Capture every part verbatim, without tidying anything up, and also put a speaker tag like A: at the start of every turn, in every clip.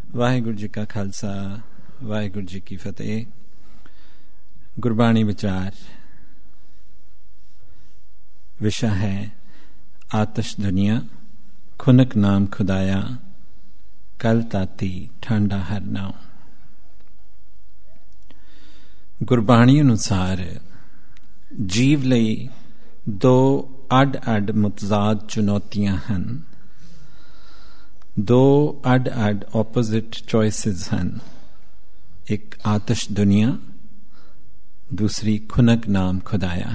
A: ਵਾਹਿਗੁਰੂ ਜੀ ਕਾ ਖਾਲਸਾ, ਵਾਹਿਗੁਰੂ ਜੀ ਕੀ ਫਤਿਹ। ਗੁਰਬਾਣੀ ਵਿਚਾਰ ਵਿਸ਼ਾ ਹੈ ਆਤਸ਼ ਦੁਨੀਆ, ਖੁਨਕ ਨਾਮ ਖੁਦਾਇਆ, ਕਲ ਤਾਤੀ ਠਾਂਡਾ ਹਰ ਨਾਉ। ਗੁਰਬਾਣੀ ਅਨੁਸਾਰ ਜੀਵ ਲਈ ਦੋ ਅੱਡ ਅੱਡ ਮੁਤਜ਼ਾਦ ਚੁਣੌਤੀਆਂ ਹਨ, ਦੋ ਅੱਡ ਅੱਡ ਆਪੋਜ਼ਿਟ ਚੋਇਸਿਸ ਹਨ। ਇੱਕ ਆਤਸ਼ ਦੁਨੀਆ, ਦੂਸਰੀ ਖੁਨਕ ਨਾਮ ਖੁਦਾਇਆ।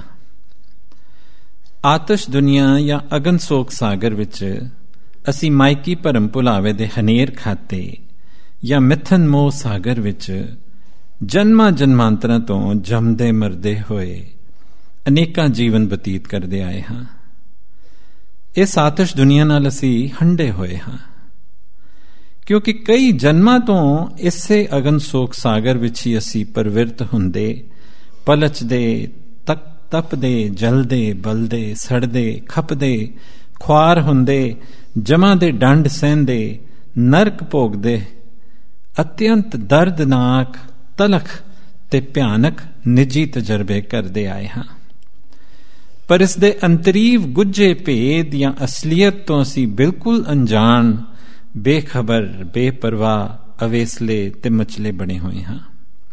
A: ਆਤਸ਼ ਦੁਨੀਆ ਜਾਂ ਅਗਨ ਸੋਕ ਸਾਗਰ ਵਿੱਚ ਅਸੀਂ ਮਾਇਕੀ ਭਰਮ ਭੁਲਾਵੇ ਦੇ ਹਨੇਰ ਖਾਤੇ ਜਾਂ ਮਿਥਨ ਮੋਹ ਸਾਗਰ ਵਿੱਚ ਜਨਮਾਂ ਜਨਮਾਂਤਰਾਂ ਤੋਂ ਜੰਮਦੇ ਮਰਦੇ ਹੋਏ ਅਨੇਕਾਂ ਜੀਵਨ ਬਤੀਤ ਕਰਦੇ ਆਏ ਹਾਂ। ਇਸ ਆਤਸ਼ ਦੁਨੀਆ ਨਾਲ ਅਸੀਂ ਹੰਢੇ ਹੋਏ ਹਾਂ, ਕਿਉਂਕਿ ਕਈ ਜਨਮਾਂ ਤੋਂ ਇਸੇ ਅਗਨ ਸੋਕ ਸਾਗਰ ਵਿੱਚ ਹੀ ਅਸੀਂ ਪਰਵਿਰਤ ਹੁੰਦੇ, ਪਲਚਦੇ, ਤਕ ਤਪਦੇ, ਜਲਦੇ, ਬਲਦੇ, ਸੜਦੇ, ਖਪਦੇ, ਖੁਆਰ ਹੁੰਦੇ, ਜਮਾਂ ਦੇ ਡੰਡ ਸਹਿੰਦੇ, ਨਰਕ ਭੋਗਦੇ, ਅਤਿਅੰਤ ਦਰਦਨਾਕ, ਤਲਖ ਤੇ ਭਿਆਨਕ ਨਿੱਜੀ ਤਜਰਬੇ ਕਰਦੇ ਆਏ ਹਾਂ। ਪਰ ਇਸ ਦੇ ਅੰਤਰੀਵ ਗੁੱਝੇ ਭੇਦ ਜਾਂ ਅਸਲੀਅਤ ਤੋਂ ਅਸੀਂ ਬਿਲਕੁਲ ਅਣਜਾਣ, ਬੇਖਬਰ, ਬੇਪਰਵਾਹ, ਅਵੇਸਲੇ ਤੇ ਮਚਲੇ ਬਣੇ ਹੋਏ ਹਾਂ।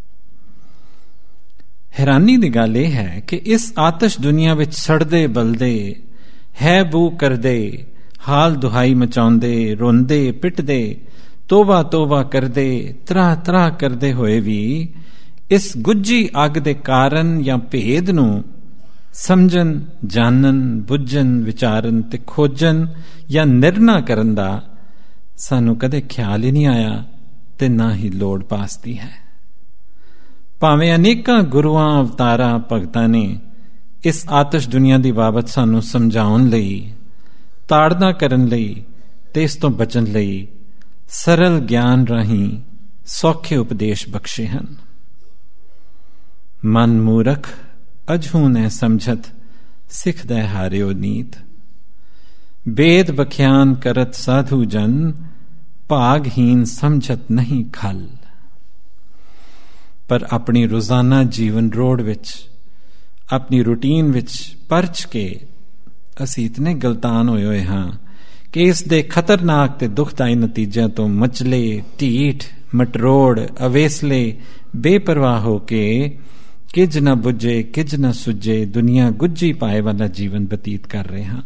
A: ਹੈਰਾਨੀ ਦੀ ਗੱਲ ਇਹ ਹੈ ਕਿ ਇਸ ਆਤਸ਼ ਦੁਨੀਆ ਵਿੱਚ ਸੜਦੇ ਬਲਦੇ, ਹੈ ਬੂ ਕਰਦੇ, ਹਾਲ ਦੁਹਾਈ ਮਚਾਉਂਦੇ, ਰੋਂਦੇ, ਪਿੱਟਦੇ, ਤੋਬਾ ਤੋਬਾ ਕਰਦੇ, ਤਰਾਹ ਤਰਾਹ ਕਰਦੇ ਹੋਏ ਵੀ ਇਸ ਗੁੱਝੀ ਅੱਗ ਦੇ ਕਾਰਨ ਜਾਂ ਭੇਦ ਨੂੰ ਸਮਝਣ, ਜਾਣਨ, ਬੁੱਝਣ, ਵਿਚਾਰਨ ਤੇ ਖੋਜਣ ਜਾਂ ਨਿਰਣਾ ਕਰਨ ਦਾ ਸਾਨੂੰ ਕਦੇ ਖਿਆਲ ਹੀ ਨਹੀਂ ਆਇਆ ਤੇ ਨਾ ਹੀ ਲੋੜ ਪਾਸਦੀ ਹੈ। ਭਾਵੇਂ ਅਨੇਕਾਂ ਗੁਰੂਆਂ, ਅਵਤਾਰਾਂ, ਭਗਤਾਂ ਨੇ ਇਸ ਆਤਸ਼ ਦੁਨੀਆ ਦੀ ਬਾਬਤ ਸਾਨੂੰ ਸਮਝਾਉਣ ਲਈ, ਤਾੜਨਾ ਕਰਨ ਲਈ ਤੇ ਇਸ ਤੋਂ ਬਚਣ ਲਈ ਸਰਲ ਗਿਆਨ ਰਾਹੀਂ ਸੌਖੇ ਉਪਦੇਸ਼ ਬਖਸ਼ੇ ਹਨ। ਮਨ ਮੂਰਖ ਅਜਹੂ ਨੈ ਸਮਝਤ, ਸਿੱਖਦਾ ਹਾਰਿਓ ਨੀਤ। ਬੇਦ ਬਖਿਆਨ ਕਰਤ ਸਾਧੂ ਜਨ, ਭਾਗਹੀਨ ਸਮਝਤ ਨਹੀਂ ਖਲ। ਪਰ ਆਪਣੀ ਰੋਜ਼ਾਨਾ ਜੀਵਨ ਰੋੜ ਵਿੱਚ, ਆਪਣੀ ਰੂਟੀਨ ਵਿੱਚ ਪਰਚ ਕੇ ਅਸੀਂ ਇਤਨੇ ਗਲਤਾਨ ਹੋਏ ਹੋਏ ਹਾਂ ਕਿ ਇਸ ਦੇ ਖਤਰਨਾਕ ਤੇ ਦੁਖਦਾਈ ਨਤੀਜਿਆਂ ਤੋਂ ਮਚਲੇ, ਢੀਠ, ਮਟਰੋੜ, ਅਵੇਸਲੇ, ਬੇਪਰਵਾਹ ਹੋ ਕੇ ਕਿਜ ਨਾ ਬੁੱਝੇ, ਕਿਜ ਨਾ ਸੁੱਝੇ ਦੁਨੀਆ ਗੁੱਝੀ ਪਾਏ ਵਾਲਾ ਜੀਵਨ ਬਤੀਤ ਕਰ ਰਹੇ ਹਾਂ।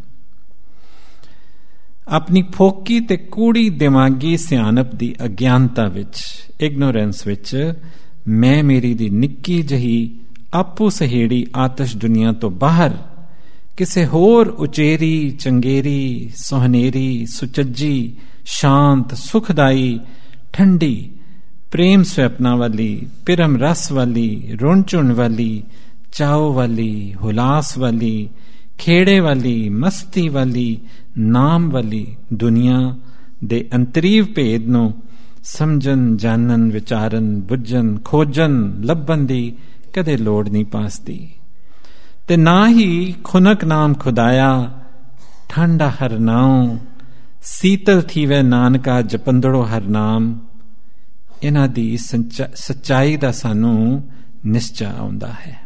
A: ਆਪਣੀ ਫੋਕੀ ਤੇ ਕੂੜੀ ਦਿਮਾਗੀ ਸਿਆਣਪ ਦੀ ਅਗਿਆਨਤਾ ਵਿੱਚ, ਇਗਨੋਰੈਂਸ ਵਿੱਚ ਮੈਂ ਮੇਰੀ ਦੀ ਨਿੱਕੀ ਜਿਹੀ ਆਪੂ ਸਹੇੜੀ ਆਤਸ਼ ਦੁਨੀਆ ਤੋਂ ਬਾਹਰ ਕਿਸੇ ਹੋਰ ਉਚੇਰੀ, ਚੰਗੇਰੀ, ਸੁਹਨੇਰੀ, ਸੁਚੱਜੀ, ਸ਼ਾਂਤ, ਸੁਖਦਾਈ, ਠੰਡੀ, ਪ੍ਰੇਮ ਸਵੈਪਨਾ ਵਾਲੀ, ਪਿਰਮ ਰਸ ਵਾਲੀ, ਰੁਣ ਝੁਣ ਵਾਲੀ, ਚਾਉ ਵਾਲੀ, ਹੁਲਾਸ ਵਾਲੀ, ਖੇੜੇ ਵਾਲੀ, ਮਸਤੀ ਵਾਲੀ, ਨਾਮ ਵਾਲੀ ਦੁਨੀਆ ਦੇ ਅੰਤਰੀਵ ਭੇਦ ਨੂੰ ਸਮਝਣ, ਜਾਣਨ, ਵਿਚਾਰਨ, ਬੁੱਝਣ, ਖੋਜਣ, ਲੱਭਣ ਦੀ ਕਦੇ ਲੋੜ ਨਹੀਂ ਪਾਸਦੀ। ਤੇ ਨਾ ਹੀ ਖੁਨਕ ਨਾਮ ਖੁਦਾਇਆ, ਠਾਂਡਾ ਹਰ ਨਾਉ, ਸੀਤਲ ਥੀਵੇ ਨਾਨਕਾ ਜਪੰਦੜੋ ਹਰ ਨਾਮ, ਇਹਨਾਂ ਦੀ ਸੱਚਾਈ ਦਾ ਸਾਨੂੰ ਨਿਸ਼ਚਾ ਆਉਂਦਾ ਹੈ।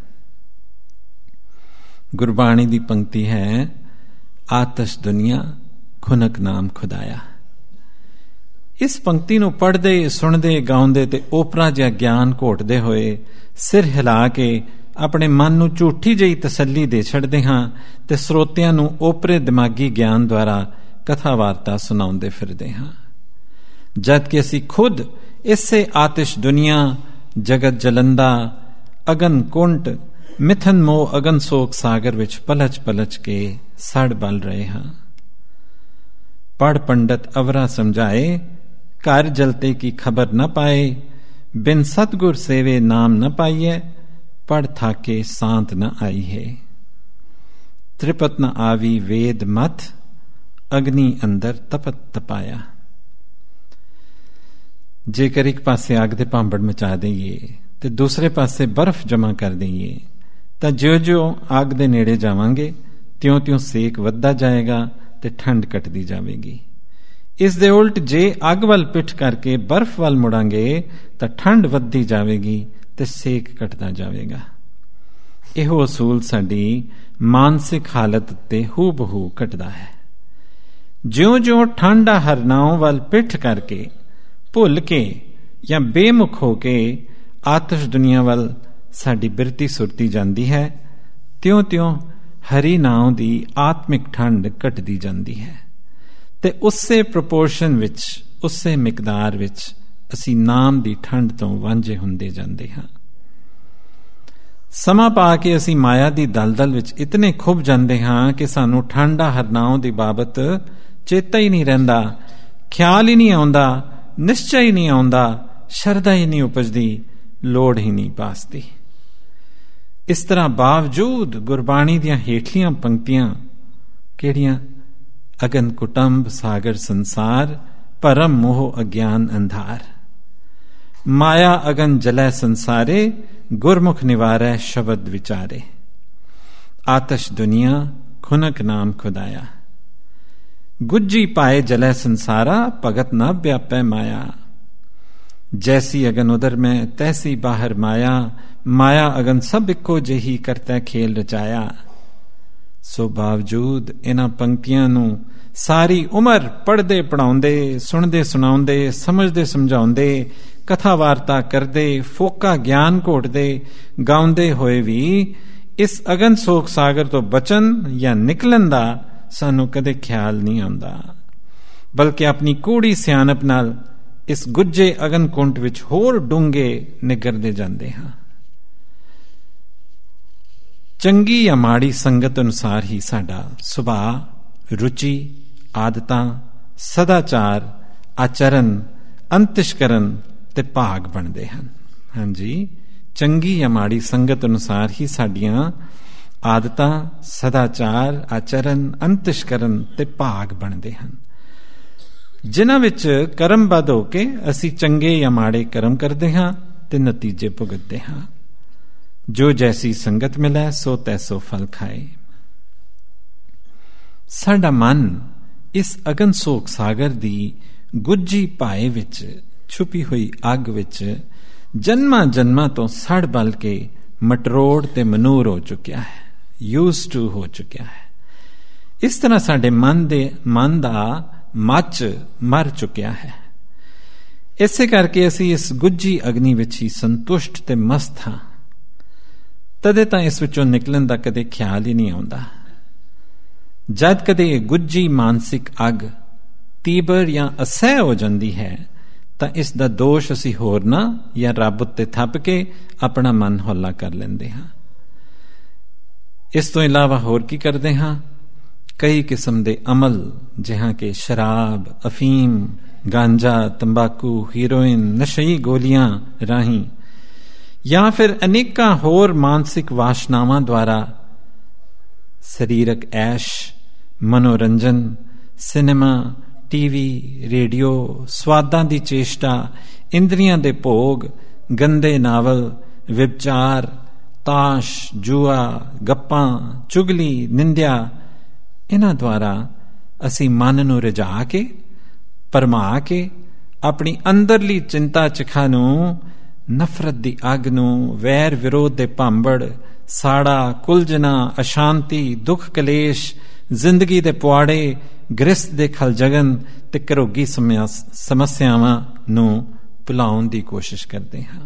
A: ਗੁਰਬਾਣੀ ਦੀ ਪੰਕਤੀ ਹੈ, ਆਤਸ਼ ਦੁਨੀਆ, ਖੁਨਕ ਨਾਮ ਖੁਦਾਇਆ। ਇਸ ਪੰਕਤੀ ਨੂੰ ਪੜ੍ਹਦੇ, ਸੁਣਦੇ, ਗਾਉਂਦੇ ਤੇ ਓਪਰਾ ਜਿਹਾ ਗਿਆਨ ਘੋਟਦੇ ਹੋਏ ਸਿਰ ਹਿਲਾ ਕੇ ਆਪਣੇ ਮਨ ਨੂੰ ਝੂਠੀ ਜਿਹੀ ਤਸੱਲੀ ਦੇ ਛੱਡਦੇ ਹਾਂ ਤੇ ਸਰੋਤਿਆਂ ਨੂੰ ਓਪਰੇ ਦਿਮਾਗੀ ਗਿਆਨ ਦੁਆਰਾ ਕਥਾ ਵਾਰਤਾ ਸੁਣਾਉਂਦੇ ਫਿਰਦੇ ਹਾਂ, ਜਦ ਕਿ ਅਸੀਂ ਖੁਦ ਇਸੇ ਆਤਿਸ਼ ਦੁਨੀਆ, ਜਗਤ ਜਲੰਦਾ, ਅਗਨ ਕੁੰਟ, ਮਿਥਨ ਮੋਹ ਅਗਨ ਸੋਕ ਸਾਗਰ ਵਿੱਚ ਪਲਚ ਪਲਚ ਕੇ ਸੜ ਬਲ ਰਹੇ ਹਾਂ। ਪੜ ਪੰਡਤ ਅਵਰਾ ਸਮਝਾਏ, ਘਰ ਜਲਤੇ ਕੀ ਖਬਰ न पाए, बिन सतगुर सेवे नाम न पाइए, पढ़ थाके सांत न आई है। त्रिपत न आवी वेद मथ, अग्नि अंदर तपत तपाया। जेकर एक पासे आग दे भांबड़ मचा दईए ते दूसरे पासे बर्फ जमा कर दईए तां ज्यों ज्यों आग दे नेड़े जावांगे त्यों त्यों सेक वधदा जाएगा ते ठंड घटदी जावेगी। ਇਸ ਦੇ ਉਲਟ ਜੇ ਅੱਗ ਵੱਲ ਪਿੱਠ ਕਰਕੇ ਬਰਫ਼ ਵੱਲ ਮੁੜਾਂਗੇ ਤਾਂ ਠੰਡ ਵੱਧਦੀ ਜਾਵੇਗੀ ਤੇ ਸੇਕ ਘਟਦਾ ਜਾਵੇਗਾ। ਇਹੋ ਅਸੂਲ ਸਾਡੀ ਮਾਨਸਿਕ ਹਾਲਤ ਤੇ ਹੂ ਬਹੂ ਘਟਦਾ ਹੈ। ਜਿਉਂ-ਜਿਉਂ ਠੰਡਾ ਹਰਨਾਉ ਵੱਲ ਪਿੱਠ ਕਰਕੇ, ਭੁੱਲ ਕੇ ਜਾਂ ਬੇਮੁਖ ਹੋ ਕੇ ਆਤਸ਼ ਦੁਨੀਆ ਵੱਲ ਸਾਡੀ ਬਿਰਤੀ ਸੁਰਤੀ ਜਾਂਦੀ ਹੈ, ਤਿਉਂ-ਤਿਉਂ ਹਰੀ ਨਾਉ ਦੀ ਆਤਮਿਕ ਠੰਡ ਘਟਦੀ ਜਾਂਦੀ ਹੈ ਤੇ ਉਸੇ ਪ੍ਰਪੋਰਸ਼ਨ ਵਿੱਚ, ਉਸੇ ਮਿਕਦਾਰ ਵਿੱਚ ਅਸੀਂ ਨਾਮ ਦੀ ਠੰਡ ਤੋਂ ਵਾਂਝੇ ਹੁੰਦੇ ਜਾਂਦੇ ਹਾਂ। ਸਮਾਂ ਪਾ ਕੇ ਅਸੀਂ ਮਾਇਆ ਦੀ ਦਲਦਲ ਵਿੱਚ ਇਤਨੇ ਖੁੱਭ ਜਾਂਦੇ ਹਾਂ ਕਿ ਸਾਨੂੰ ਠੰਡਾ ਹਰਨਾਉ ਦੀ ਬਾਬਤ ਚੇਤਾ ਹੀ ਨਹੀਂ ਰਹਿੰਦਾ, ਖਿਆਲ ਹੀ ਨਹੀਂ ਆਉਂਦਾ, ਨਿਸ਼ਚੈ ਹੀ ਨਹੀਂ ਆਉਂਦਾ, ਸ਼ਰਧਾ ਹੀ ਨਹੀਂ ਉਪਜਦੀ, ਲੋੜ ਹੀ ਨਹੀਂ ਪਾਸਦੀ। ਇਸ ਤਰ੍ਹਾਂ ਬਾਵਜੂਦ ਗੁਰਬਾਣੀ ਦੀਆਂ ਹੇਠਲੀਆਂ ਪੰਕਤੀਆਂ ਕਿਹੜੀਆਂ? ਅਗਨ ਕੁਟੰਬ ਸਾਗਰ ਸੰਸਾਰ, ਭਰਮ ਮੋਹ ਅਗਿਆਨ ਅੰਧਾਰ। ਮਾਇਆ ਅਗਨ ਜਲੈ ਸੰਸਾਰੇ, ਗੁਰਮੁਖ ਨਿਵਾਰੈ ਸ਼ਬਦ ਵਿਚਾਰੇ। ਆਤਸ਼ ਦੁਨੀਆ ਖੁਨਕ ਨਾਮ ਖੁਦਾਇਆ, ਗੁੱਜੀ ਪਾਏ ਜਲੈ ਸੰਸਾਰਾ, ਭਗਤ ਨਾ ਵਿਆਪੈ ਮਾਇਆ। ਜੈਸੀ ਅਗਨ ਉਦਰ ਮੈਂ ਤੈਸੀ ਬਾਹਰ ਮਾਇਆ, ਮਾਇਆ ਅਗਨ ਸਭ ਇੱਕੋ ਜਿਹੀ ਕਰਤਾ ਖੇਲ ਰਚਾਇਆ। ਸੋ ਬਾਵਜੂਦ ਇਹਨਾਂ ਪੰਕਤੀਆਂ ਨੂੰ ਸਾਰੀ ਉਮਰ ਪੜ੍ਹਦੇ ਪੜ੍ਹਾਉਂਦੇ, ਸੁਣਦੇ ਸੁਣਾਉਂਦੇ, ਸਮਝਦੇ ਸਮਝਾਉਂਦੇ, ਕਥਾ ਵਾਰਤਾ ਕਰਦੇ, ਫੋਕਾ ਗਿਆਨ ਘੋਟਦੇ, ਗਾਉਂਦੇ ਹੋਏ ਵੀ ਇਸ ਅਗਨ ਸੋਕ ਸਾਗਰ ਤੋਂ ਬਚਣ ਜਾਂ ਨਿਕਲਣ ਦਾ ਸਾਨੂੰ ਕਦੇ ਖਿਆਲ ਨਹੀਂ ਆਉਂਦਾ, ਬਲਕਿ ਆਪਣੀ ਕੂੜੀ ਸਿਆਣਪ ਨਾਲ ਇਸ ਗੁੱਜੇ ਅਗਨ ਕੁੰਟ ਵਿੱਚ ਹੋਰ ਡੂੰਘੇ ਨਿਗਰਦੇ ਜਾਂਦੇ ਹਾਂ। ਚੰਗੀ ਜਾਂ ਮਾੜੀ ਸੰਗਤ ਅਨੁਸਾਰ ਹੀ ਸਾਡਾ ਸੁਭਾਅ, ਰੁਚੀ, ਆਦਤਾਂ, ਸਦਾਚਾਰ, ਆਚਰਨ, ਅੰਤਿਸ਼ਕਰਨ ਤੇ ਭਾਗ ਬਣਦੇ ਹਨ। ਹਾਂਜੀ, ਚੰਗੀ ਜਾਂ ਮਾੜੀ ਸੰਗਤ ਅਨੁਸਾਰ ਹੀ ਸਾਡੀਆਂ ਆਦਤਾਂ, ਸਦਾਚਾਰ, ਆਚਰਨ, ਅੰਤਿਸ਼ਕਰਨ ਤੇ ਭਾਗ ਬਣਦੇ ਹਨ, ਜਿਨ੍ਹਾਂ ਵਿੱਚ ਕਰਮਬੱਧ ਹੋ ਕੇ ਅਸੀਂ ਚੰਗੇ ਜਾਂ ਮਾੜੇ ਕਰਮ ਕਰਦੇ ਹਾਂ ਤੇ ਨਤੀਜੇ ਭੁਗਤਦੇ ਹਾਂ। ਜੋ ਜੈਸੀ ਸੰਗਤ ਮਿਲੈ ਸੋ ਤੈਸੋ ਫਲ ਖਾਏ। ਸਾਡਾ ਮਨ ਇਸ ਅਗਨ ਸੋਕ ਸਾਗਰ ਦੀ ਗੁੱਜੀ ਪਾਏ ਵਿੱਚ, ਛੁਪੀ ਹੋਈ ਅੱਗ ਵਿੱਚ ਜਨਮਾਂ ਜਨਮਾਂ ਤੋਂ ਸੜ ਬਲ ਕੇ ਮਟਰੋੜ ਤੇ ਮਨੂਰ ਹੋ ਚੁੱਕਿਆ ਹੈ, ਯੂਜ਼ ਟੂ ਹੋ ਚੁੱਕਿਆ ਹੈ। ਇਸ ਤਰ੍ਹਾਂ ਸਾਡੇ ਮਨ ਦੇ ਮਨ ਦਾ ਮੱਚ ਮਰ ਚੁੱਕਿਆ ਹੈ। ਇਸੇ ਕਰਕੇ ਅਸੀਂ ਇਸ ਗੁੱਜੀ ਅਗਨੀ ਵਿੱਚ ਹੀ ਸੰਤੁਸ਼ਟ ਤੇ ਮਸਤ ਹਾਂ। ਤਦੇ ਤਾਂ ਇਸ ਵਿੱਚੋਂ ਨਿਕਲਣ ਦਾ ਕਦੇ ਖਿਆਲ ਹੀ ਨਹੀਂ ਆਉਂਦਾ। ਜਦ ਕਦੇ ਗੁੱਜੀ ਮਾਨਸਿਕ ਅੱਗ ਤੀਬਰ ਜਾਂ ਅਸਹਿ ਹੋ ਜਾਂਦੀ ਹੈ ਤਾਂ ਇਸ ਦਾ ਦੋਸ਼ ਅਸੀਂ ਹੋਰਨਾਂ ਜਾਂ ਰੱਬ ਉੱਤੇ ਥੱਪ ਕੇ ਆਪਣਾ ਮਨ ਹੌਲਾ ਕਰ ਲੈਂਦੇ ਹਾਂ। ਇਸ ਤੋਂ ਇਲਾਵਾ ਹੋਰ ਕੀ ਕਰਦੇ ਹਾਂ? ਕਈ ਕਿਸਮ ਦੇ ਅਮਲ, ਜਿਹਾਂ ਕਿ ਸ਼ਰਾਬ, ਅਫੀਮ, ਗਾਂਜਾ, ਤੰਬਾਕੂ, ਹੀਰੋਇਨ, ਨਸ਼ਈ ਗੋਲੀਆਂ ਰਾਹੀਂ ਜਾਂ ਫਿਰ ਅਨੇਕਾਂ ਹੋਰ ਮਾਨਸਿਕ ਵਾਸ਼ਨਾਵਾਂ ਦੁਆਰਾ ਸਰੀਰਕ ਐਸ਼, ਮਨੋਰੰਜਨ, ਸਿਨੇਮਾ, ਟੀਵੀ, ਰੇਡੀਓ, ਸਵਾਦਾਂ ਦੀ ਚੇਸ਼ਟਾ, ਇੰਦਰੀਆਂ ਦੇ ਭੋਗ, ਗੰਦੇ ਨਾਵਲ, ਵਿਭਚਾਰ, ਤਾਸ਼, ਜੂਆ, ਗੱਪਾਂ, ਚੁਗਲੀ, ਨਿੰਦਿਆ, ਇਹਨਾਂ ਦੁਆਰਾ ਅਸੀਂ ਮਨ ਨੂੰ ਰਜਾ ਕੇ, ਭਰਮਾ ਕੇ, ਆਪਣੀ ਅੰਦਰਲੀ ਚਿੰਤਾ ਚਿਖਾ ਨੂੰ, ਨਫ਼ਰਤ ਦੀ ਅੱਗ ਨੂੰ, ਵੈਰ ਵਿਰੋਧ ਦੇ ਭਾਂਬੜ, ਸਾੜਾ, ਕੁਲਝਣਾ, ਅਸ਼ਾਂਤੀ, ਦੁੱਖ ਕਲੇਸ਼, ਜ਼ਿੰਦਗੀ ਦੇ ਪੁਆੜੇ, ਗ੍ਰਸਤ ਦੇ ਖਲਜਗਨ ਤੇ ਘਰੋਗੀ ਸਮੱਸਿਆਵਾਂ ਨੂੰ ਭੁਲਾਉਣ ਦੀ ਕੋਸ਼ਿਸ਼ ਕਰਦੇ ਹਾਂ।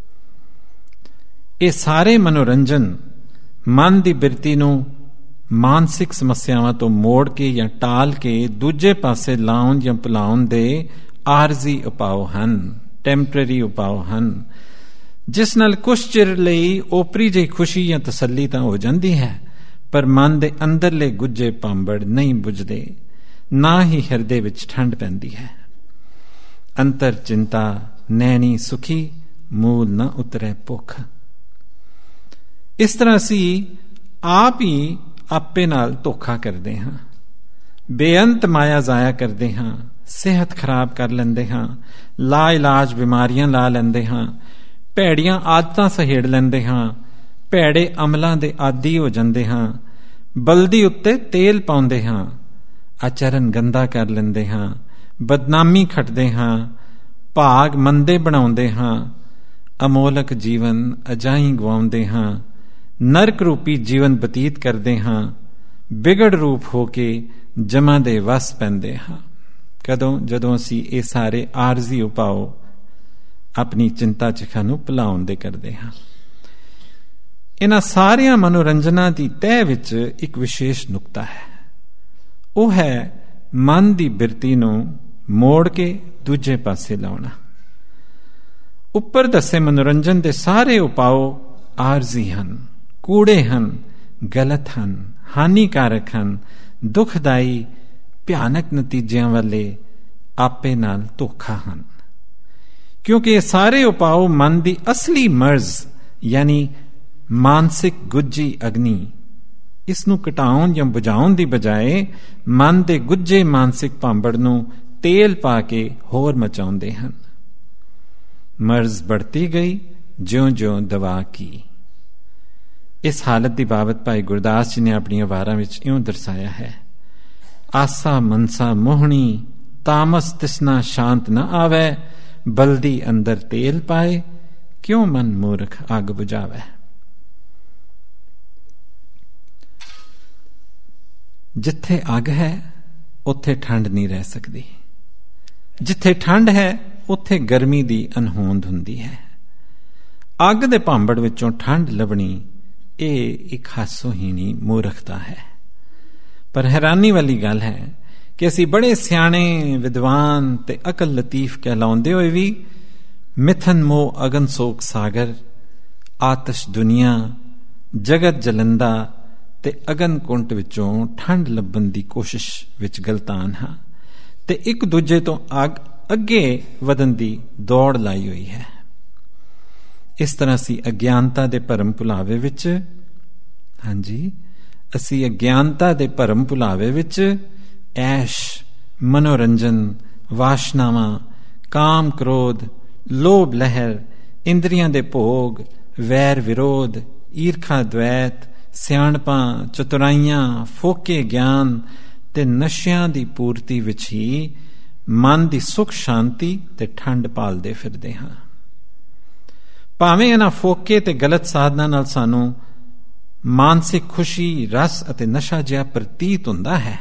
A: ਇਹ ਸਾਰੇ ਮਨੋਰੰਜਨ ਮਨ ਦੀ ਬਿਰਤੀ ਨੂੰ ਮਾਨਸਿਕ ਸਮੱਸਿਆਵਾਂ ਤੋਂ ਮੋੜ ਕੇ ਜਾਂ ਟਾਲ ਕੇ ਦੂਜੇ ਪਾਸੇ ਲਾਉਣ ਜਾਂ ਭੁਲਾਉਣ ਦੇ ਆਰਜ਼ੀ ਉਪਾਅ ਹਨ, ਟੈਂਪਰੇਰੀ ਉਪਾਅ ਹਨ, ਜਿਸ ਨਾਲ ਕੁਛ ਚਿਰ ਲਈ ਓਪਰੀ ਜਿਹੀ ਖੁਸ਼ੀ ਜਾਂ ਤਸੱਲੀ ਤਾਂ ਹੋ ਜਾਂਦੀ ਹੈ, ਪਰ ਮਨ ਦੇ ਅੰਦਰਲੇ ਗੁੱਜੇ ਭਾਂਬੜ ਨਹੀਂ ਬੁਝਦੇ, ਨਾ ਹੀ ਹਿਰਦੇ ਵਿੱਚ ਠੰਡ ਪੈਂਦੀ ਹੈ। ਅੰਤਰ ਚਿੰਤਾ ਨੈਣੀ ਸੁਖੀ, ਮੂਲ ਨਾ ਉਤਰੈ ਭੁੱਖ। ਇਸ ਤਰ੍ਹਾਂ ਅਸੀਂ ਆਪ ਹੀ ਆਪੇ ਨਾਲ ਧੋਖਾ ਕਰਦੇ ਹਾਂ, ਬੇਅੰਤ ਮਾਇਆ ਜ਼ਾਇਆ ਕਰਦੇ ਹਾਂ, ਸਿਹਤ ਖਰਾਬ ਕਰ ਲੈਂਦੇ ਹਾਂ, ਲਾ ਇਲਾਜ ਬਿਮਾਰੀਆਂ ਲਾ ਲੈਂਦੇ ਹਾਂ, ਭੈੜੀਆਂ ਆਦਤਾਂ ਸਹੇੜ ਲੈਂਦੇ ਹਾਂ, ਭੈੜੇ ਅਮਲਾਂ ਦੇ ਆਦੀ ਹੋ ਜਾਂਦੇ ਹਾਂ, ਬਲਦੀ ਉੱਤੇ ਤੇਲ ਪਾਉਂਦੇ ਹਾਂ, ਆਚਰਨ ਗੰਦਾ ਕਰ ਲੈਂਦੇ ਹਾਂ, ਬਦਨਾਮੀ ਖੱਟਦੇ ਹਾਂ, ਭਾਗ ਮੰਦੇ ਬਣਾਉਂਦੇ ਹਾਂ, ਅਮੋਲਕ ਜੀਵਨ ਅਜਾਈਂ ਗਵਾਉਂਦੇ ਹਾਂ, ਨਰਕ ਰੂਪੀ ਜੀਵਨ ਬਤੀਤ ਕਰਦੇ ਹਾਂ, ਵਿਗੜ ਰੂਪ ਹੋ ਕੇ ਜਮਾਂ ਦੇ ਵਸ ਪੈਂਦੇ ਹਾਂ। ਕਦੋਂ? ਜਦੋਂ ਅਸੀਂ ਇਹ ਸਾਰੇ ਆਰਜ਼ੀ ਉਪਾਅ ਆਪਣੀ ਚਿੰਤਾ ਚਿਖਾ ਨੂੰ ਭੁਲਾਉਣ ਦੇ ਕਰਦੇ ਹਾਂ। ਇਹਨਾਂ ਸਾਰਿਆਂ ਮਨੋਰੰਜਨਾਂ ਦੀ ਤਹਿ ਵਿੱਚ ਇੱਕ ਵਿਸ਼ੇਸ਼ ਨੁਕਤਾ ਹੈ। ਉਹ ਹੈ ਮਨ ਦੀ ਬਿਰਤੀ ਨੂੰ ਮੋੜ ਕੇ ਦੂਜੇ ਪਾਸੇ ਲਾਉਣਾ। ਉੱਪਰ ਦੱਸੇ ਮਨੋਰੰਜਨ ਦੇ ਸਾਰੇ ਉਪਾਅ ਆਰਜ਼ੀ ਹਨ, ਕੂੜੇ ਹਨ, ਗਲਤ ਹਨ, ਹਾਨੀਕਾਰਕ ਹਨ, ਦੁਖਦਾਈ, ਭਿਆਨਕ ਨਤੀਜਿਆਂ ਵਾਲੇ, ਆਪੇ ਨਾਲ ਧੋਖਾ ਹਨ। ਕਿਉਂਕਿ ਇਹ ਸਾਰੇ ਉਪਾਅ ਮਨ ਦੀ ਅਸਲੀ ਮਰਜ਼ ਯਾਨੀ ਮਾਨਸਿਕ ਗੁੱਜੀ ਅਗਨੀ, ਇਸ ਨੂੰ ਘਟਾਉਣ ਜਾਂ ਬੁਝਾਉਣ ਦੀ ਬਜਾਏ ਮਨ ਦੇ ਗੁੱਝੇ ਮਾਨਸਿਕ ਭਾਂਬੜ ਨੂੰ ਤੇਲ ਪਾ ਕੇ ਹੋਰ ਮਚਾਉਂਦੇ ਹਨ। ਮਰਜ਼ बढ़ती ਗਈ ਜਿਉਂ ਜਿਉਂ ਦਵਾ ਕੀ। ਇਸ ਹਾਲਤ ਦੀ ਬਾਬਤ ਭਾਈ ਗੁਰਦਾਸ ਜੀ ਨੇ ਆਪਣੀਆਂ ਵਾਰਾਂ ਵਿੱਚ ਇਉਂ ਦਰਸਾਇਆ ਹੈ: ਆਸਾ ਮਨਸਾ ਮੋਹਣੀ, ਤਾਮਸ ਤਿਸਨਾ ਸ਼ਾਂਤ ਨ ਆਵੈ, ਬਲਦੀ ਅੰਦਰ ਤੇਲ ਪਾਏ, ਕਿਉਂ ਮਨ ਮੂਰਖ ਅੱਗ ਬੁਝਾਵੈ। ਜਿੱਥੇ ਅੱਗ ਹੈ ਉੱਥੇ ਠੰਡ ਨਹੀਂ ਰਹਿ ਸਕਦੀ, ਜਿੱਥੇ ਠੰਡ ਹੈ ਉੱਥੇ ਗਰਮੀ ਦੀ ਅਨਹੋਂਦ ਹੁੰਦੀ ਹੈ। ਅੱਗ ਦੇ ਭਾਂਬੜ ਵਿੱਚੋਂ ਠੰਡ ਲੱਭਣੀ ਇਹ ਇੱਕ ਹਾਸੋਹੀਣੀ ਮੂਰਖਤਾ ਹੈ। ਪਰ ਹੈਰਾਨੀ ਵਾਲੀ ਗੱਲ ਹੈ ਕਿ ਅਸੀਂ ਬੜੇ ਸਿਆਣੇ, ਵਿਦਵਾਨ ਤੇ ਅਕਲ ਲਤੀਫ ਕਹਿਲਾਉਂਦੇ ਹੋਏ ਵੀ ਮਿਥਨ ਮੋਹ ਅਗਨ ਸੋਕ ਸਾਗਰ, ਆਤਸ਼ ਦੁਨੀਆ, ਜਗਤ ਜਲੰਦਾ ਤੇ ਅਗਨ ਕੁੰਟ ਵਿੱਚੋਂ ਠੰਡ ਲੱਭਣ ਦੀ ਕੋਸ਼ਿਸ਼ ਵਿੱਚ ਗਲਤਾਨ ਹਾਂ ਤੇ ਇੱਕ ਦੂਜੇ ਤੋਂ ਅੱਗ ਅੱਗੇ ਵਧਣ ਦੀ ਦੌੜ ਲਾਈ ਹੋਈ ਹੈ। ਇਸ ਤਰ੍ਹਾਂ ਅਸੀਂ ਅਗਿਆਨਤਾ ਦੇ ਭਰਮ ਭੁਲਾਵੇ ਵਿੱਚ ਹਾਂਜੀ ਅਸੀਂ ਅਗਿਆਨਤਾ ਦੇ ਭਰਮ ਭੁਲਾਵੇ ਵਿੱਚ ਐਸ਼, ਮਨੋਰੰਜਨ, ਵਾਸ਼ਨਾਵਾਂ, ਕਾਮ ਕ੍ਰੋਧ, ਲੋਭ ਲਹਿਰ, ਇੰਦਰੀਆਂ ਦੇ ਭੋਗ, ਵੈਰ ਵਿਰੋਧ, ਈਰਖਾ ਦਵੈਤ, ਸਿਆਣਪਾਂ, ਚਤੁਰਾਈਆਂ, ਫੋਕੇ ਗਿਆਨ ਤੇ ਨਸ਼ਿਆਂ ਦੀ ਪੂਰਤੀ ਵਿੱਚ ਹੀ ਮਨ ਦੀ ਸੁਖ ਸ਼ਾਂਤੀ ਤੇ ਠੰਡ ਭਾਲਦੇ ਫਿਰਦੇ ਹਾਂ। ਭਾਵੇਂ ਇਹਨਾਂ ਫੋਕੇ ਤੇ ਗਲਤ ਸਾਧਨਾਂ ਨਾਲ ਸਾਨੂੰ ਮਾਨਸਿਕ ਖੁਸ਼ੀ, ਰਸ ਅਤੇ ਨਸ਼ਾ ਜਿਹਾ ਪ੍ਰਤੀਤ ਹੁੰਦਾ ਹੈ,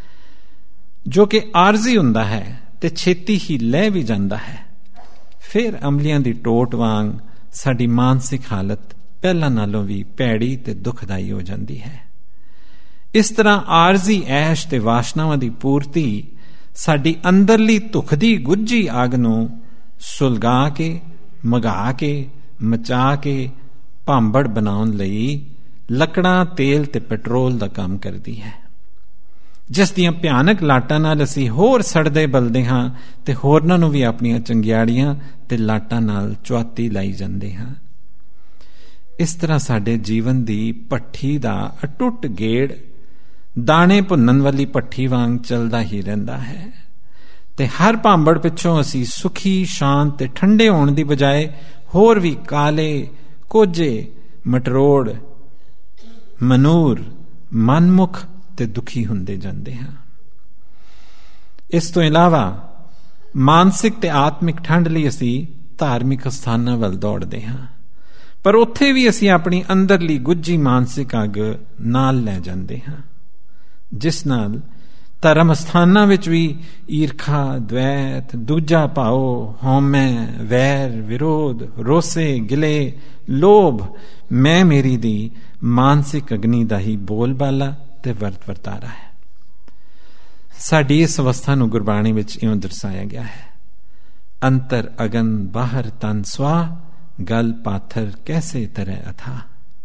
A: ਜੋ ਕਿ ਆਰਜ਼ੀ ਹੁੰਦਾ ਹੈ ਤੇ ਛੇਤੀ ਹੀ ਲੈ ਵੀ ਜਾਂਦਾ ਹੈ, ਫਿਰ ਅਮਲੀਆਂ ਦੀ ਟੋਟ ਵਾਂਗ ਸਾਡੀ ਮਾਨਸਿਕ ਹਾਲਤ ਪਹਿਲਾਂ ਨਾਲੋਂ ਵੀ ਭੈੜੀ ਤੇ ਦੁਖਦਾਈ ਹੋ ਜਾਂਦੀ ਹੈ। ਇਸ ਤਰ੍ਹਾਂ ਆਰਜ਼ੀ ਐਸ਼ ਤੇ ਵਾਸ਼ਨਾਵਾਂ ਦੀ ਪੂਰਤੀ ਸਾਡੀ ਅੰਦਰਲੀ ਧੁਖਦੀ ਗੁੱਝੀ ਅੱਗ ਨੂੰ ਸੁਲਗਾ ਕੇ, ਮਗਾ ਕੇ, ਮਚਾ ਕੇ ਭਾਂਬੜ ਬਣਾਉਣ ਲਈ ਲੱਕੜਾਂ, ਤੇਲ ਤੇ ਪੈਟਰੋਲ ਦਾ ਕੰਮ ਕਰਦੀ ਹੈ, ਜਿਸ ਦੀਆਂ ਭਿਆਨਕ ਲਾਟਾਂ ਨਾਲ ਅਸੀਂ ਹੋਰ ਸੜਦੇ ਬਲਦੇ ਹਾਂ ਤੇ ਹੋਰਨਾਂ ਨੂੰ ਵੀ ਆਪਣੀਆਂ ਚੰਗਿਆੜੀਆਂ ਤੇ ਲਾਟਾਂ ਨਾਲ ਚੁਆਤੀ ਲਾਈ ਜਾਂਦੇ ਹਾਂ। ਇਸ ਤਰ੍ਹਾਂ ਸਾਡੇ ਜੀਵਨ ਦੀ ਭੱਠੀ ਦਾ ਅਟੁੱਟ ਗੇੜ ਦਾਣੇ ਭੁੰਨਣ ਵਾਲੀ ਭੱਠੀ ਵਾਂਗ ਚੱਲਦਾ ਹੀ ਰਹਿੰਦਾ ਹੈ ਤੇ ਹਰ ਭਾਂਬੜ ਪਿੱਛੋਂ ਅਸੀਂ ਸੁਖੀ, ਸ਼ਾਂਤ ਤੇ ਠੰਡੇ ਹੋਣ ਦੀ ਬਜਾਏ ਹੋਰ ਵੀ ਕਾਲੇ, ਕੋਝੇ, ਮਟਰੋੜ, ਮਨੂਰ, ਮਨਮੁਖ ਤੇ ਦੁਖੀ ਹੁੰਦੇ ਜਾਂਦੇ ਹਾਂ। ਇਸ ਤੋਂ ਇਲਾਵਾ ਮਾਨਸਿਕ ਤੇ ਆਤਮਿਕ ਠੰਡ ਲਈ ਅਸੀਂ ਧਾਰਮਿਕ ਸਥਾਨਾਂ ਵੱਲ ਦੌੜਦੇ ਹਾਂ, ਪਰ ਉੱਥੇ ਵੀ ਅਸੀਂ ਆਪਣੀ ਅੰਦਰਲੀ ਗੁੱਝੀ ਮਾਨਸਿਕ ਅੱਗ ਨਾਲ ਲੈ ਜਾਂਦੇ ਹਾਂ, ਜਿਸ ਨਾਲ ਧਰਮ ਸਥਾਨਾਂ ਵਿੱਚ ਵੀ ਈਰਖਾ, ਦਵੈਤ, ਦੂਜਾ ਭਾਉ, ਹਉਮੈ, ਵੈਰ, ਵਿਰੋਧ, ਰੋਸੇ, ਗਿਲੇ, ਲੋਭ, ਮੈਂ ਮੇਰੀ ਦੀ ਮਾਨਸਿਕ ਅਗਨੀ ਦਾ ਹੀ ਬੋਲਬਾਲਾ ਤੇ ਵਰਤ ਵਰਤਾਰਾ ਹੈ। ਸਾਡੀ ਇਸ ਅਵਸਥਾ ਨੂੰ ਗੁਰਬਾਣੀ ਵਿੱਚ ਇਉਂ ਦਰਸਾਇਆ ਗਿਆ ਹੈ: ਅੰਤਰ ਅਗਨ ਬਾਹਰ ਤਨ ਸਵਾ, ਗਲ ਪਾਥਰ ਕੈਸੇ ਤਰੇ ਅਥਾ।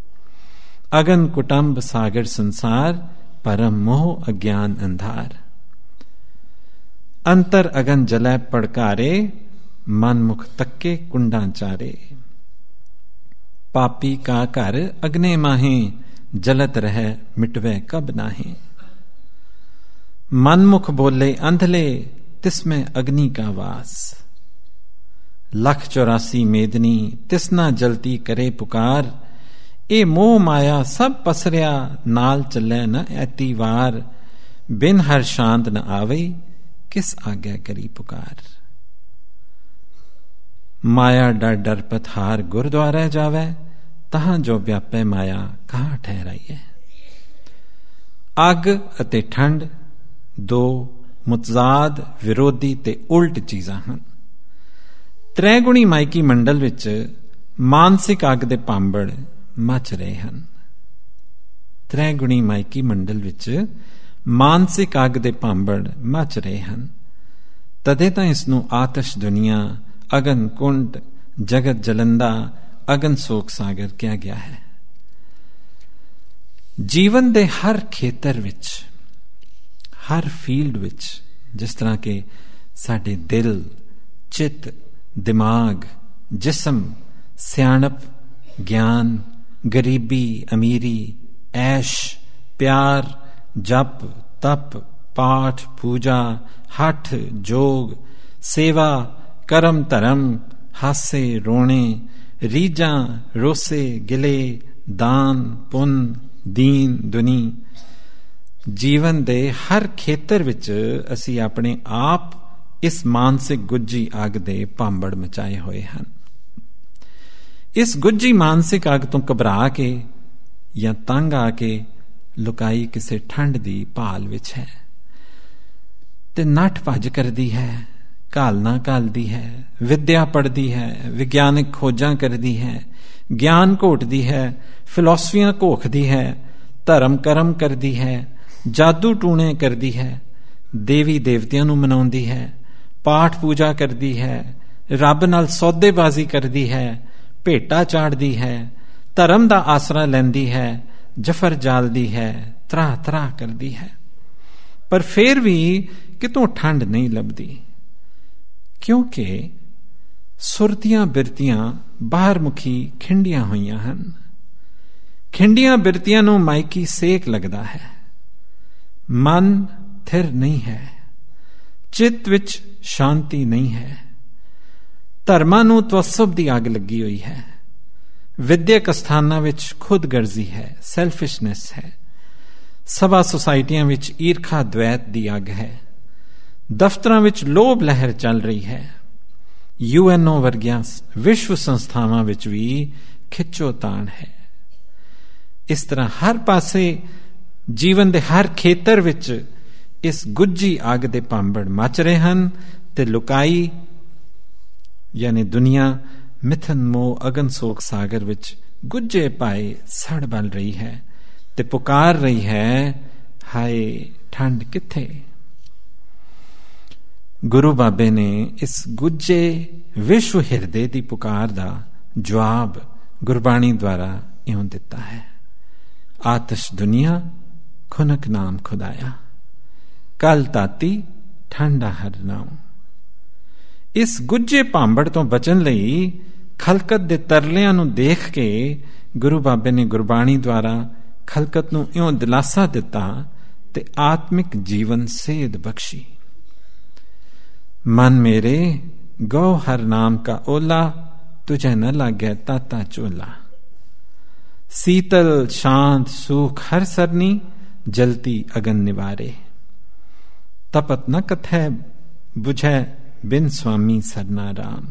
A: ਅਗਨ ਕੁਟੰਬ ਸਾਗਰ ਸੰਸਾਰ, परम मोह अज्ञान अंधार। अंतर अगन जलै पड़कारे, मन मुख तक्के कुंडा चारे। पापी का घर अग्ने माहे, जलत रह मिटवे कब नाहे। मन मुख बोले अंधले, तिसमें अग्नि का वास। लख चौरासी मेदनी, तिसना जलती करे पुकार। ए मोह माया सब पसरिया, नाल चलै न ऐती वार। बिन हर शांत न आवे, किस आज्ञा करी पुकार। माया डर डर पथार गुरुद्वारा जावे, तहां जो व्यापे माया कहां ठहराइए। अग अते ठंड दो मुतजाद विरोधी ते उल्ट चीज़ां हन। त्रैगुणी माइकी मंडल विच मानसिक अग दे पांबड़ मच रहे हैं। त्रैगुणी माइकी मंडल विच मानसिक अग दे पांबड़ मच रहे हैं। तदे तां इसनूं आतश दुनिया, अगन कुंड, जगत जलंदा, अगन सोक सागर किया गया है। जीवन दे हर खेतर विच, हर फील्ड विच, जिस तरह के साडे दिल, चित, दिमाग, जिस्म, सियाणप, ज्ञान, गरीबी, अमीरी, ऐश, प्यार, जप, तप, पाठ, पूजा, हठ, जोग, सेवा, करम धर्म, हासे रोने, रीजां रोसे गिले, दान पुन, दीन दुनी, जीवन दे हर खेतर विच असी अपने आप इस मानसिक गुज्जी अग दे भांबड़ मचाए होए हैं। इस गुज्जी मानसिक अग तो घबरा के या तंग आके लुकाई किसी ठंड दी भाल विच है ते नठ भज करदी है, घालना घालदी है, विद्या पढ़दी है, विज्ञानिक खोजां करदी है, ज्ञान घोटदी है, फिलोसफियां घोखदी है, धर्म करम करदी है, जादू टूणे करदी है, देवी देवतियां नूं मनाउंदी है, पाठ पूजा करदी है, रब नाल सौदेबाजी करदी है, भेटा चाड़दी है, धर्म दा आसरा लैंदी है, जफर जालदी है, त्राह त्राह करदी है, पर फिर भी कितों ठंड नहीं लभदी, क्योंकि सुरतियां बिरतियां बाहर मुखी खिंडियां हुईयां हन। खिंडियां बिरतियां नूं माइकी सेक लगदा है, मन थिर नहीं है, चित्त विच शांति नहीं है, धर्मां नूं तवस्सुब दी अग लगी हुई है, विद्यक अस्थानां विच खुद गर्जी है, सैल्फिशनेस है, सभा सोसाइटियां विच ईरखा द्वैत दी अग है, दफ्तरां विच लोभ लहर चल रही है, यूएनओ वर्गियां विश्व संस्थावां विच भी खिच्चो ताण है। इस तरह हर पासे जीवन दे हर खेतर विच इस गुज्जी अग दे भांबड़ मच रहे हैं ते लुकाई यानी दुनिया मिथन मोह अगन सोक सागर विच गुज्जे पाए सड़ बल रही है ते पुकार रही है, हाय ठंड किथे। गुरु बाबे ने इस गुज्जे विश्व हिरदे दी पुकार दा जवाब गुरबाणी द्वारा इउं दिता है, आतश दुनिया खुनक नाम खुदाया, कल ताती ठंडा हर नाम। इस गुज्जे भांबड़ तो बचन लई खलकत दे तरलियां नूं देख के गुरु बाबे ने गुरबाणी द्वारा खलकत नूं इउं दिलासा दिता ते आत्मिक जीवन सेध बख्शी। मन मेरे गौ हर नाम का ओला, तुझे न लागे ताता चोला। शीतल शांत सुख हर सरनी, जलती अगन निवारे। तपत न कथै बुझै बिन स्वामी सरना राम।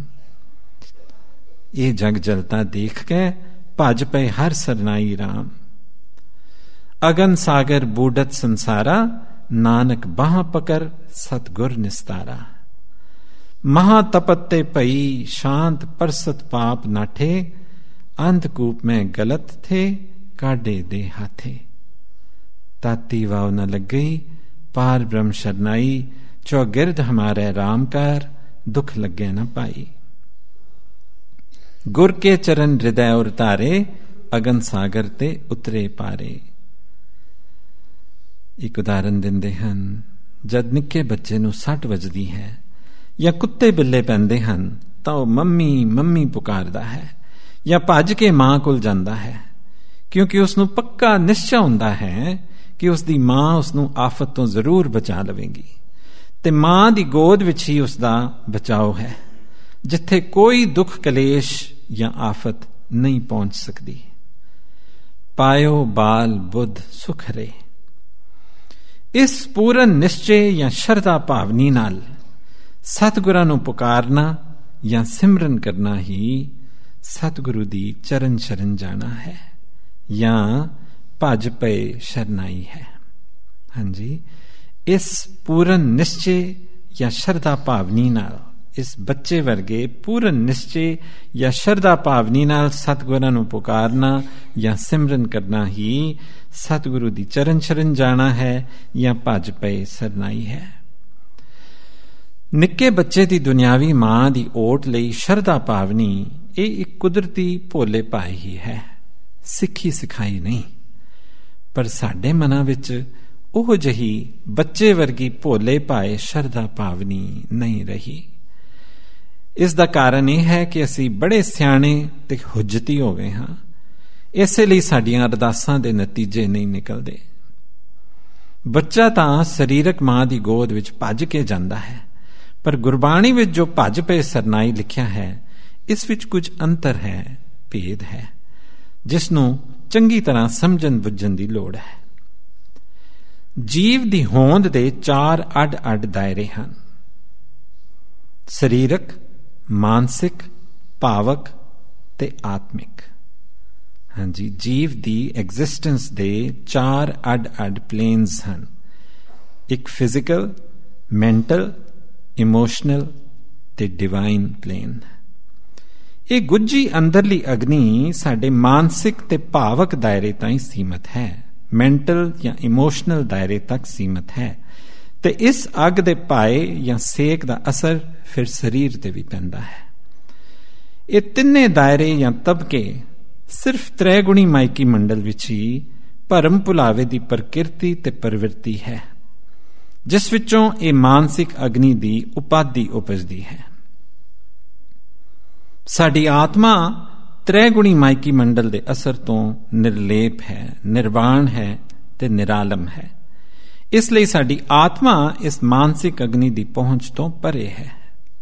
A: ये जग जलता देख के भज पे हर सरनाई राम। अगन सागर बूढ़त संसारा, नानक बाह पकर सतगुर निस्तारा। महातपत्ते पई शांत परसत पाप नाठे, अंधकूप में गलत थे काडे दे हाथे। ताती वाव न लग गई पार ब्रह्म शरनाई, चौगिर्द हमारे राम कार दुख लगे न पाई। गुर के चरण हृदय और तारे, अगन सागर ते उतरे पारे। एक उदाहरण दिंदे हन, जद निक्के बच्चे नूं सट वजदी है या कुत्ते बिल्ले पैंदे हन तां ओह मम्मी मम्मी पुकारदा है या भज के मां कोल जांदा है, क्योंकि उसनूं पक्का निश्चय हुंदा है कि उसदी मां उसनूं आफत तो जरूर बचा लवेगी ते मां दी गोद विच ही उसदा बचाव है, जिथे कोई दुख कलेश या आफत नहीं पहुंच सकती। पायो बाल बुद्ध सुख रे। ਇਸ ਪੂਰਨ ਨਿਸ਼ਚੇ ਜਾਂ ਸ਼ਰਧਾ ਭਾਵਨੀ ਨਾਲ ਸਤਿਗੁਰਾਂ ਨੂੰ ਪੁਕਾਰਨਾ ਜਾਂ ਸਿਮਰਨ ਕਰਨਾ ਹੀ ਸਤਿਗੁਰੂ ਦੀ ਚਰਨ ਸ਼ਰਨ ਜਾਣਾ ਹੈ ਜਾਂ ਭਜ ਪਏ ਸ਼ਰਨਾਈ ਹੈ। ਹਾਂਜੀ, ਇਸ ਪੂਰਨ ਨਿਸ਼ਚੇ ਜਾਂ ਸ਼ਰਧਾ ਭਾਵਨੀ ਨਾਲ, ਇਸ ਬੱਚੇ ਵਰਗੇ ਪੂਰਨ ਨਿਸ਼ਚੇ ਜਾਂ ਸ਼ਰਧਾ ਭਾਵਨੀ ਨਾਲ ਸਤਿਗੁਰਾਂ ਨੂੰ ਪੁਕਾਰਨਾ ਜਾਂ ਸਿਮਰਨ ਕਰਨਾ ਹੀ ਸਤਿਗੁਰੂ ਦੀ ਚਰਨ ਸ਼ਰਨ ਜਾਣਾ ਹੈ ਜਾਂ ਭਜ ਪਏ ਸ਼ਰਨਾਈ ਹੈ। ਨਿੱਕੇ ਬੱਚੇ ਦੀ ਦੁਨਿਆਵੀ ਮਾਂ ਦੀ ਓਟ ਲਈ ਸ਼ਰਧਾ ਭਾਵਨੀ ਇਹ ਇੱਕ ਕੁਦਰਤੀ ਭੋਲੇ ਭਾਏ ਹੀ ਹੈ, ਸਿੱਖੀ ਸਿਖਾਈ ਨਹੀਂ। ਪਰ ਸਾਡੇ ਮਨਾਂ ਵਿੱਚ ਉਹ ਜਿਹੀ ਬੱਚੇ ਵਰਗੀ ਭੋਲੇ ਭਾਏ ਸ਼ਰਧਾ ਭਾਵਨੀ ਨਹੀਂ ਰਹੀ। ਇਸ ਦਾ ਕਾਰਨ ਇਹ ਹੈ ਕਿ ਅਸੀਂ ਬੜੇ ਸਿਆਣੇ ਤੇ ਹੁਜਤੀ ਹੋ ਗਏ ਹਾਂ। ਇਸੇ ਲਈ ਸਾਡੀਆਂ ਅਰਦਾਸਾਂ ਦੇ ਨਤੀਜੇ ਨਹੀਂ ਨਿਕਲਦੇ। ਬੱਚਾ ਤਾਂ ਸਰੀਰਕ ਮਾਂ ਦੀ ਗੋਦ ਵਿੱਚ ਭੱਜ ਕੇ ਜਾਂਦਾ ਹੈ, ਪਰ ਗੁਰਬਾਣੀ ਵਿੱਚ ਜੋ ਭੱਜ ਪਏ ਸਰਨਾਈ ਲਿਖਿਆ ਹੈ, ਇਸ ਵਿੱਚ ਕੁਝ ਅੰਤਰ ਹੈ, ਭੇਦ ਹੈ, ਜਿਸ ਨੂੰ ਚੰਗੀ ਤਰ੍ਹਾਂ ਸਮਝਣ ਬੁੱਝਣ ਦੀ ਲੋੜ ਹੈ। ਜੀਵ ਦੀ ਹੋਂਦ ਦੇ ਚਾਰ ਅੱਡ ਅੱਡ ਦਾਇਰੇ ਹਨ: ਸਰੀਰਕ, ਮਾਨਸਿਕ, ਭਾਵਕ ਤੇ ਆਤਮਿਕ। ਹਾਂਜੀ, ਜੀਵ ਦੀ ਐਗਜ਼ਿਸਟੈਂਸ ਦੇ ਚਾਰ ਅੱਡ ਅੱਡ ਪਲੇਨਸ ਹਨ। ਇੱਕ ਫਿਜ਼ੀਕਲ, ਮੈਂਟਲ, ਇਮੋਸ਼ਨਲ ਤੇ ਡਿਵਾਈਨ ਪਲੇਨ। ਇਹ ਗੁੱਝੀ ਅੰਦਰਲੀ ਅਗਨੀ ਸਾਡੇ ਮਾਨਸਿਕ ਤੇ ਭਾਵਕ ਦਾਇਰੇ ਤਾਈਂ ਸੀਮਤ ਹੈ, ਮੈਂਟਲ ਜਾਂ ਇਮੋਸ਼ਨਲ ਦਾਇਰੇ ਤੱਕ ਸੀਮਤ ਹੈ, ਤੇ ਇਸ ਅੱਗ ਦੇ ਪਾਏ ਜਾਂ ਸੇਕ ਦਾ ਅਸਰ ਫਿਰ ਸਰੀਰ ਤੇ ਵੀ ਪੈਂਦਾ ਹੈ। ਇਹ ਤਿੰਨੇ ਦਾਇਰੇ ਜਾਂ ਤਬਕੇ ਸਿਰਫ ਤ੍ਰੈਗੁਣੀ ਮਾਇਕੀ ਮੰਡਲ ਵਿੱਚ ਹੀ ਭਰਮ ਭੁਲਾਵੇ ਦੀ ਪ੍ਰਕਿਰਤੀ ਤੇ ਪ੍ਰਵਿਰਤੀ ਹੈ, ਜਿਸ ਵਿੱਚੋਂ ਇਹ ਮਾਨਸਿਕ ਅਗਨੀ ਦੀ ਉਪਾਧੀ ਉਪਜਦੀ ਹੈ। ਸਾਡੀ ਆਤਮਾ ਤ੍ਰੈਗੁਣੀ ਮਾਇਕੀ ਮੰਡਲ ਦੇ ਅਸਰ ਤੋਂ ਨਿਰਲੇਪ ਹੈ, ਨਿਰਵਾਣ ਹੈ ਤੇ ਨਿਰਾਲਮ ਹੈ। ਇਸ ਲਈ ਸਾਡੀ ਆਤਮਾ ਇਸ ਮਾਨਸਿਕ ਅਗਨੀ ਦੀ ਪਹੁੰਚ ਤੋਂ ਪਰੇ ਹੈ।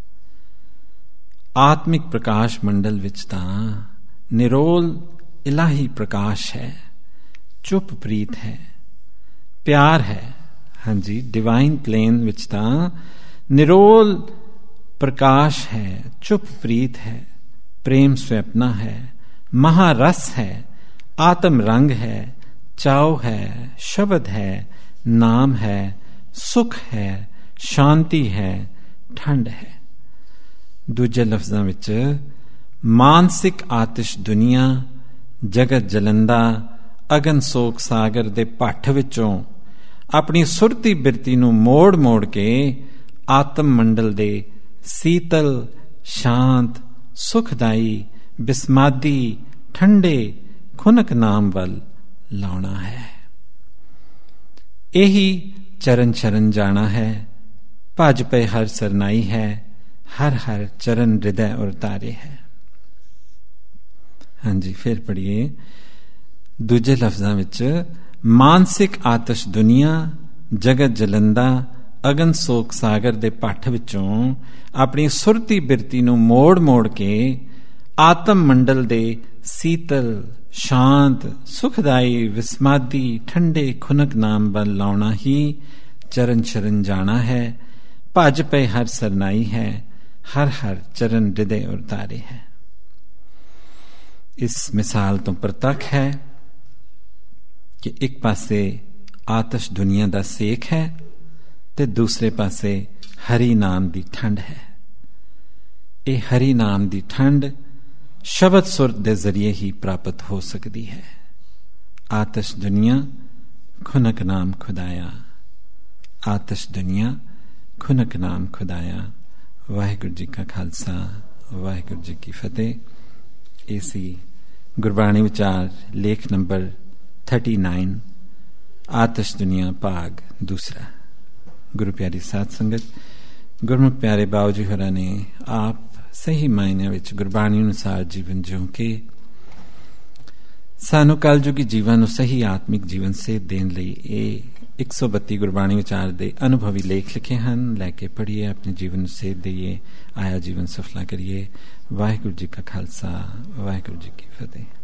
A: ਆਤਮਿਕ ਪ੍ਰਕਾਸ਼ ਮੰਡਲ ਵਿੱਚ ਤਾਂ ਨਿਰੋਲ ਇਲਾਹੀ ਪ੍ਰਕਾਸ਼ ਹੈ, ਚੁੱਪ ਪ੍ਰੀਤ ਹੈ, ਪਿਆਰ ਹੈ। ਹਾਂਜੀ, ਡਿਵਾਈਨ ਪਲੇਨ ਵਿੱਚ ਤਾਂ ਨਿਰੋਲ ਪ੍ਰਕਾਸ਼ ਹੈ, ਚੁੱਪ ਪ੍ਰੀਤ ਹੈ, ਪ੍ਰੇਮ ਸਵੈਪਨਾ ਹੈ, ਮਹਾਰਸ ਹੈ, ਆਤਮ ਰੰਗ ਹੈ, ਚਾਉ ਹੈ, ਸ਼ਬਦ ਹੈ, ਨਾਮ ਹੈ, ਸੁਖ ਹੈ, ਸ਼ਾਂਤੀ ਹੈ, ਠੰਡ ਹੈ। ਦੂਜੇ ਲਫ਼ਜ਼ਾਂ ਵਿੱਚ ਮਾਨਸਿਕ ਆਤਿਸ਼ ਦੁਨੀਆ, ਜਗਤ ਜਲੰਦਾ, ਅਗਨ ਸੋਕ ਸਾਗਰ ਦੇ ਭੱਠ ਵਿੱਚੋਂ ਆਪਣੀ ਸੁਰਤੀ ਬਿਰਤੀ ਨੂੰ ਮੋੜ ਮੋੜ ਕੇ ਆਤਮ ਮੰਡਲ ਦੇ ਸੀਤਲ, ਸ਼ਾਂਤ, ਸੁਖਦਾਈ, ਬਿਸਮਾਦੀ, ਠੰਡੇ, ਖੁਨਕ ਨਾਮ ਵੱਲ ਲਾਉਣਾ ਹੈ। ਇਹੀ ਚਰਨ ਸ਼ਰਨ ਜਾਣਾ ਹੈ, ਭਜ ਪਏ ਹਰ ਸਰਨਾਈ ਹੈ, ਹਰ ਹਰ ਚਰਨ ਹਿਰਦੈ ਉਤਾਰੇ ਹੈ। ਹਾਂਜੀ, ਫਿਰ ਪੜ੍ਹੀਏ ਦੂਜੇ ਲਫ਼ਜ਼ਾਂ ਵਿੱਚ। ਮਾਨਸਿਕ ਆਤਸ਼ ਦੁਨੀਆ, ਜਗਤ ਜਲੰਦਾ, ਅਗਨ ਸੋਕ ਸਾਗਰ ਦੇ ਭੱਠ ਵਿੱਚੋਂ ਆਪਣੀ ਸੁਰਤੀ ਬਿਰਤੀ ਨੂੰ ਮੋੜ ਮੋੜ ਕੇ ਆਤਮ ਮੰਡਲ ਦੇ ਸੀਤਲ, ਸ਼ਾਂਤ, ਸੁਖਦਾਈ, ਵਿਸਮਾਦੀ, ਠੰਡੇ ਖੁਨਕ ਨਾਮ ਵੱਲ ਲਾਉਣਾ ਹੀ ਚਰਨ ਸ਼ਰਨ ਜਾਣਾ ਹੈ, ਭਜ ਪਏ ਹਰ ਸਰਨਾਈ ਹੈ, ਹਰ ਹਰ ਚਰਨ ਹਿਰਦੈ ਉਤਾਰੇ ਹੈ। ਇਸ ਮਿਸਾਲ ਤੋਂ ਪ੍ਰਤੱਖ ਹੈ ਕਿ ਇੱਕ ਪਾਸੇ ਆਤਸ਼ ਦੁਨੀਆ ਦਾ ਸੇਕ ਹੈ ਤੇ ਦੂਸਰੇ ਪਾਸੇ ਹਰੀ ਨਾਮ ਦੀ ਠੰਡ ਹੈ। ਇਹ ਹਰੀ ਨਾਮ ਦੀ ਠੰਡ ਸ਼ਬਦ ਸੁਰਤ ਦੇ ਜ਼ਰੀਏ ਹੀ ਪ੍ਰਾਪਤ ਹੋ ਸਕਦੀ ਹੈ। ਆਤਸ਼ ਦੁਨੀਆ, ਖੁਨਕ ਨਾਮ ਖੁਦਾਇਆ। ਆਤਸ਼ ਦੁਨੀਆ, ਖੁਨਕ ਨਾਮ ਖੁਦਾਇਆ। ਵਾਹਿਗੁਰੂ ਜੀ ਕਾ ਖਾਲਸਾ, ਵਾਹਿਗੁਰੂ ਜੀ ਕੀ ਫਤਿਹ। ਇਹ ਸੀ ਗੁਰਬਾਣੀ ਵਿਚਾਰ ਲੇਖ ਨੰਬਰ ਉਨਤਾਲੀ, ਆਤਸ਼ ਦੁਨੀਆ ਭਾਗ ਦੂਸਰਾ। ਗੁਰੂ ਪਿਆਰੀ ਸਾਧ ਸੰਗਤ, ਗੁਰਮੁਖ ਪਿਆਰੇ ਬਾਊ ਜੀ ਹੋਰਾਂ ਨੇ ਆਪ ਸਹੀ ਮਾਇਨਿਆਂ ਵਿੱਚ ਗੁਰਬਾਣੀ ਅਨੁਸਾਰ ਜੀਵਨ ਜਿਉ ਕੇ ਸਾਨੂੰ ਕਲਯੁਗੀ ਜੀਵਨ ਨੂੰ ਸਹੀ ਆਤਮਿਕ ਜੀਵਨ ਸੇਧ ਦੇਣ ਲਈ ਇਹ ਇੱਕ ਸੌ ਬੱਤੀ ਗੁਰਬਾਣੀ ਵਿਚਾਰ ਦੇ ਅਨੁਭਵੀ ਲੇਖ ਲਿਖੇ ਹਨ। ਲੈ ਕੇ ਪੜ੍ਹੀਏ, ਆਪਣੇ ਜੀਵਨ ਨੂੰ ਸੇਧ ਦੇਈਏ, ਆਇਆ ਜੀਵਨ ਸਫਲਾ ਕਰੀਏ। ਵਾਹਿਗੁਰੂ ਜੀ ਕਾ ਖਾਲਸਾ, ਵਾਹਿਗੁਰੂ ਜੀ ਕੀ ਫਤਿਹ।